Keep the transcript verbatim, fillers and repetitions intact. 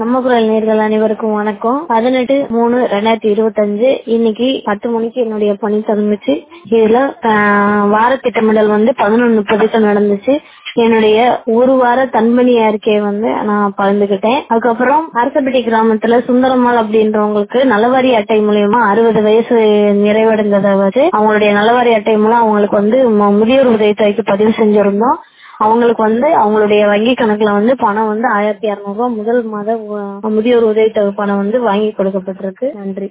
நம்ம குரல் நேர்கள் அனைவருக்கும் வணக்கம். பதினெட்டு மூணு ரெண்டாயிரத்தி இருபத்தி அஞ்சு இன்னைக்கு பத்து மணிக்கு என்னுடைய பணி தொடங்குச்சு. இதுல ஆஹ், வார திட்டமிடல் வந்து பதினொன்னு முப்பதுக்கு நடந்துச்சு. என்னுடைய ஒரு வார தன்பணி அறிக்கையை வந்து நான் பகிர்ந்துகிட்டேன். அதுக்கப்புறம் அரசப்பட்டி கிராமத்துல சுந்தரம்மாள் அப்படின்றவங்களுக்கு நலவாரி அட்டை மூலியமா அறுபது வயசு நிறைவடைந்ததை வச்சு அவங்களுடைய நலவாரி அட்டை மூலம் அவங்களுக்கு வந்து மு- முதியோர் உதவித்தொகைக்கு பதிவு செஞ்சிருந்தோம். அவங்களுக்கு வந்து அவங்களுடைய வங்கி கணக்குல வந்து பணம் வந்து ஆயிரத்தி இருநூறு ரூபாய் முதல் மாத உ- முதியோர் உதவித்தொகை பணம் வந்து வாங்கி கொடுக்கப்பட்டிருக்கு. நன்றி.